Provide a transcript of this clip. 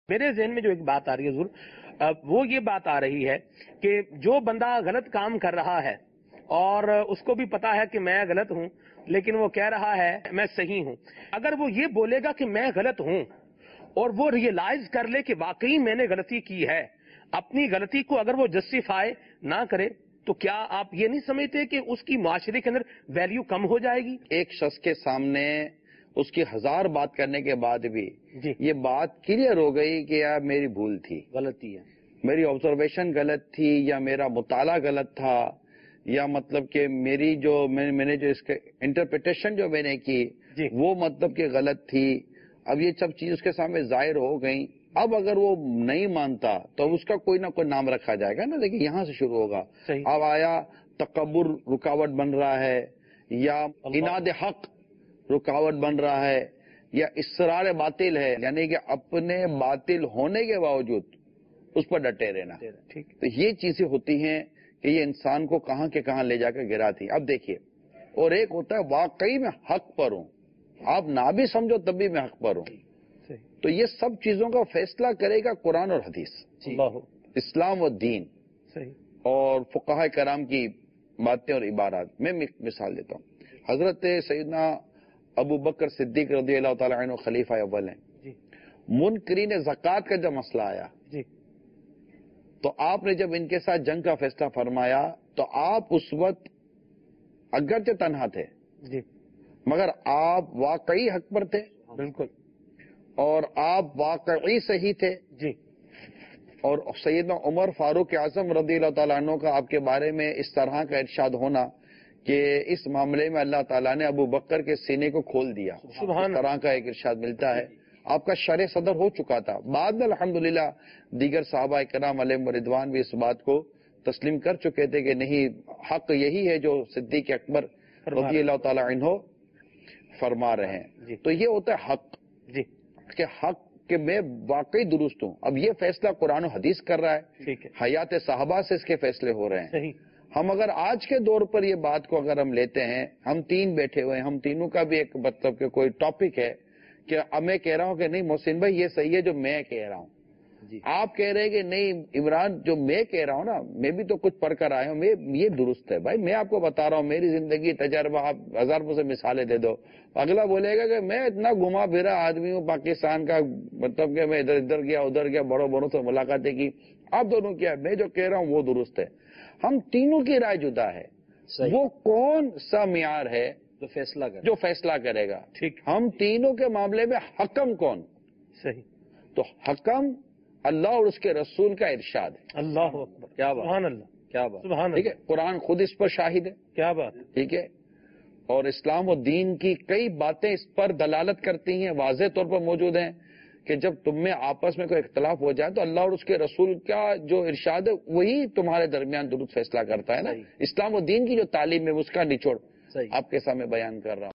میرے ذہن میں جو ایک بات آ رہی ہے حضور، وہ یہ بات آ رہی ہے کہ جو بندہ غلط کام کر رہا ہے اور اس کو بھی پتا ہے کہ میں غلط ہوں، لیکن وہ کہہ رہا ہے میں صحیح ہوں، اگر وہ یہ بولے گا کہ میں غلط ہوں اور وہ ریئلائز کر لے کہ واقعی میں نے غلطی کی ہے، اپنی غلطی کو اگر وہ جسٹیفائی نہ کرے، تو کیا آپ یہ نہیں سمجھتے کہ اس کی معاشرے کے اندر ویلیو کم ہو جائے گی؟ ایک شخص کے سامنے اس کی 1000 بات کرنے کے بعد بھی جی یہ بات کلیئر ہو گئی کہ یار میری بھول تھی، غلطی ہے، میری آبزرویشن غلط تھی، یا میرا مطالعہ غلط تھا، یا مطلب کہ میری جو میں نے جو اس کے انٹرپریٹیشن جو میں نے کی جی وہ مطلب کہ غلط تھی. اب یہ سب چیز اس کے سامنے ظاہر ہو گئیں. اب اگر وہ نہیں مانتا تو اس کا کوئی نہ کوئی نام رکھا جائے گا نا. دیکھیں یہاں سے شروع ہوگا. صحیح. اب آیا تکبر رکاوٹ بن رہا ہے، یا اناد حق رکاوٹ بن رہا ہے، یا اصرار باطل ہے، یعنی کہ اپنے باطل ہونے کے باوجود اس پر ڈٹے رہنا. تو یہ چیزیں ہوتی ہیں کہ یہ انسان کو کہاں کے کہاں لے جا کر گراتی. اب دیکھیے، اور ایک ہوتا ہے واقعی میں حق پر ہوں، آپ نہ بھی سمجھو تب بھی میں حق پر ہوں. تو یہ سب چیزوں کا فیصلہ کرے گا قرآن اور حدیث، اسلام و دین اور فقہاء کرام کی باتیں اور عبارات. میں مثال دیتا ہوں. حضرت سیدنا ابو بکر صدیق رضی اللہ تعالیٰ عنہ خلیفہ اول ہیں. منکرین زکوٰۃ کا جب مسئلہ آیا تو آپ نے جب ان کے ساتھ جنگ کا فیصلہ فرمایا تو آپ اس وقت اگرچہ تنہا تھے مگر آپ واقعی حق پر تھے. بالکل. اور آپ واقعی صحیح تھے. اور سیدنا عمر فاروق اعظم رضی اللہ تعالیٰ عنہ کا آپ کے بارے میں اس طرح کا ارشاد ہونا کہ اس معاملے میں اللہ تعالیٰ نے ابو بکر کے سینے کو کھول دیا، اس طرح کا ایک ارشاد ملتا ہے. آپ کا شرح صدر ہو چکا تھا. بعد میں الحمدللہ دیگر صحابہ کرام علیہم رضوان بھی اس بات کو تسلیم کر چکے تھے کہ نہیں، حق یہی ہے جو صدیق اکبر رضی اللہ تعالیٰ عنہ فرما رہے ہیں. تو یہ ہوتا ہے حق، کہ حق کہ میں واقعی درست ہوں. اب یہ فیصلہ قرآن و حدیث کر رہا ہے، حیات صحابہ سے اس کے فیصلے ہو رہے ہیں. ہم اگر آج کے دور پر یہ بات کو اگر ہم لیتے ہیں، ہم تین بیٹھے ہوئے ہیں، ہم تینوں کا بھی ایک مطلب کہ کوئی ٹاپک ہے کہ میں کہہ رہا ہوں کہ نہیں محسن بھائی یہ صحیح ہے جو میں کہہ رہا ہوں، آپ کہہ رہے ہیں کہ نہیں عمران جو میں کہہ رہا ہوں نا، میں بھی تو کچھ پڑھ کر آیا ہوں، یہ درست ہے. بھائی میں آپ کو بتا رہا ہوں میری زندگی تجربہ، آپ 1000 سے مثالیں دے دو. اگلا بولے گا کہ میں اتنا گھما پھرا آدمی ہوں پاکستان کا، مطلب کہ میں ادھر گیا ادھر گیا، بڑوں سے ملاقاتیں کی. آپ دونوں کیا، میں جو کہہ رہا ہوں وہ درست ہے. ہم تینوں کی رائے جدا ہے. وہ کون سا معیار ہے جو فیصلہ کرے گا؟ ہم تینوں کے معاملے میں حکم کون؟ صحیح. تو حکم اللہ اور اس کے رسول کا ارشاد ہے. اللہ اکبر، کیا بات، سبحان اللہ، کیا بات، سبحان اللہ. ٹھیک ہے، قرآن خود اس پر شاہد ہے. کیا بات، ٹھیک ہے. اور اسلام و دین کی کئی باتیں اس پر دلالت کرتی ہیں، واضح طور پر موجود ہیں کہ جب تم میں آپس میں کوئی اختلاف ہو جائے تو اللہ اور اس کے رسول کا جو ارشاد ہے وہی تمہارے درمیان درست فیصلہ کرتا ہے نا. اسلام و دین کی جو تعلیم ہے اس کا نچوڑ آپ کے سامنے بیان کر رہا ہوں.